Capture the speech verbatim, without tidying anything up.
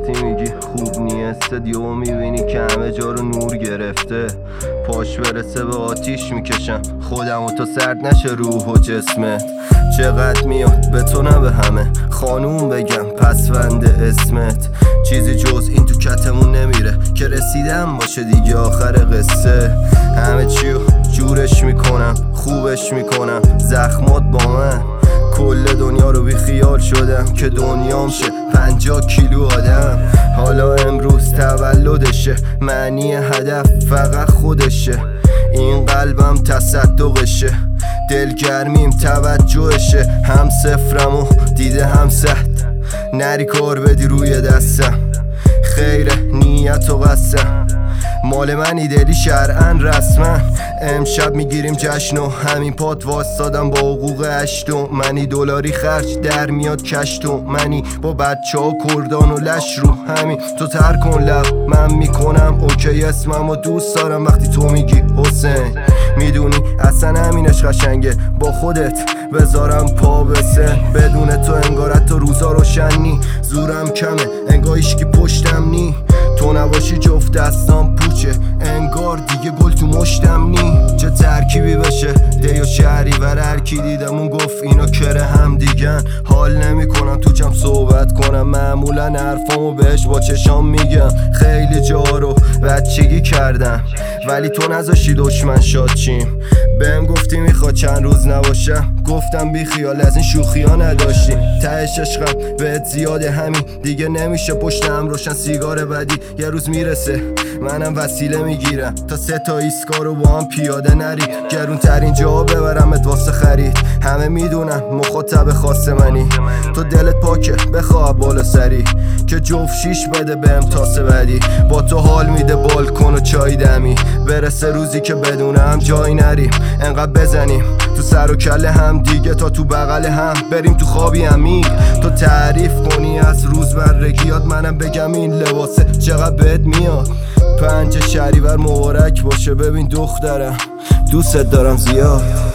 وقتی میگی خوب نیسته دیو میبینی که همه جا رو نور گرفته. پاش برسه به آتیش میکشم خودم و تا سرد نشه روح و جسمت. چقدر میاد به تو نه به همه خانوم بگم پسوند اسمت. چیزی جز این تو کتمون نمیره که رسیدم باشه دیگه آخر قصه. همه چیو جورش میکنم خوبش میکنم زخمات با من. کل دنیا رو بی خیال شدم که دنیام شه پنجاه کیلو آدم. حالا امروز تولدشه معنی هدف فقط خودشه. این قلبم تصدقشه دلگرمیم توجهشه. هم صفرم و دیده هم سهت نری کار بدی روی دستم. خیره نیت و قسم مال منی دلی شرعن رسما. امشب میگیریم جشن و همین پات واسادم با حقوق هشتم. منی دلاری خرج در میاد کشتم. منی با بچه ها کردان و لش رو همین. تو تر کن لب من میکنم اوکی اسمم و دوست دارم وقتی تو میگی حسین. میدونی اصلا همینش قشنگه با خودت بذارم پا بسن. بدون تو انگارت تو روزا روشنی زورم کمه انگار هیچکی پشتم نی. تو نباشی جفت دستام پوچه انگار دیگه گل تو مشتم نی. چه ترکیبی بشه دی و شهری ور هر کی دیدمون گفت اینا کره هم دیگن. حال نمی کنم تو جمع صحبت کنم معمولا حرفامو بهش با چشام میگم. خیلی جا رو بچگی کردم ولی تو نذاشتی دشمن شاد چیم. بهم گفتی میخواد چند روز نباشم گفتم بی خیال از این شوخی ها نداشتی. تهش عشقم بهت زیاده همین دیگه نمیشه پشتم روشن سیگار بدی. یه روز میرسه منم وسیله میگیرم تا سه تا ایسکا رو با هم پیاده نری. گرون ترین جا ببرمت واسه خرید. همه میدونن مخاطب خاص منی. تو دلت پاکه بخواه بالا سری که جفت شیش بده بهم تاسه بدی. با تو حال میده بالکن و چای دمی. برسه روزی که بدون هم جای نریم انقدر بزنیم تو سر و کله هم دیگه تا تو بغل هم بریم تو خوابی عمیق. تو تعریف کنی از روز برگیات منم بگم این لباسه چقدر بهت میاد. پنج شهریور مبارک باشه ببین دخترم دوست دارم زیاد.